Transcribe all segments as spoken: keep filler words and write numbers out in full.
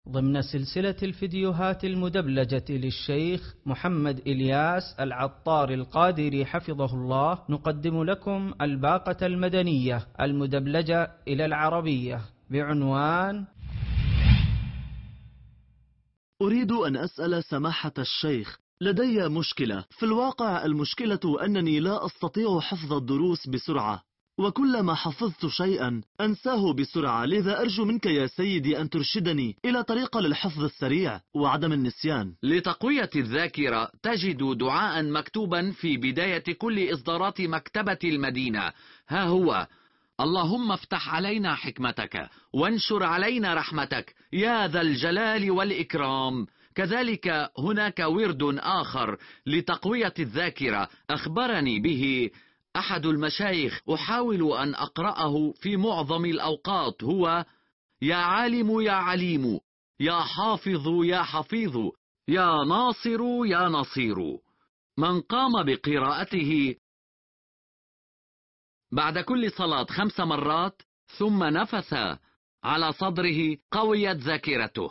ضمن سلسلة الفيديوهات المدبلجة للشيخ محمد إلياس العطار القادري حفظه الله، نقدم لكم الباقة المدنية المدبلجة إلى العربية بعنوان: أريد أن أسأل سماحة الشيخ، لدي مشكلة. في الواقع المشكلة أنني لا أستطيع حفظ الدروس بسرعة، وكلما حفظت شيئا أنساه بسرعة. لذا أرجو منك يا سيدي أن ترشدني إلى طريقة للحفظ السريع وعدم النسيان. لتقوية الذاكرة تجد دعاء مكتوبا في بداية كل إصدارات مكتبة المدينة. ها هو: اللهم افتح علينا حكمتك وانشر علينا رحمتك يا ذا الجلال والإكرام. كذلك هناك ورد آخر لتقوية الذاكرة أخبرني به أحد المشايخ، أحاول أن أقرأه في معظم الأوقات، هو: يا عالم يا عليم، يا حافظ يا حفيظ، يا ناصر يا نصير. من قام بقراءته بعد كل صلاة خمس مرات ثم نفث على صدره قويت ذاكرته.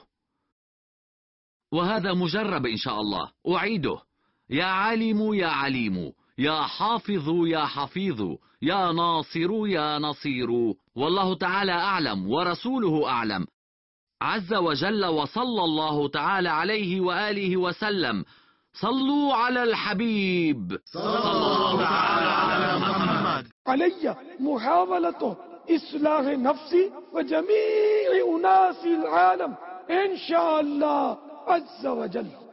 وهذا مجرب إن شاء الله. أعيده: يا عالم يا عليم، يا حافظ يا حفيظ، يا ناصر يا نصير. والله تعالى أعلم ورسوله أعلم عز وجل، وصلى الله تعالى عليه وآله وسلم. صلوا على الحبيب صلى الله تعالى على محمد. علي محاولة إصلاح نفسي وجميع أناس العالم إن شاء الله عز وجل.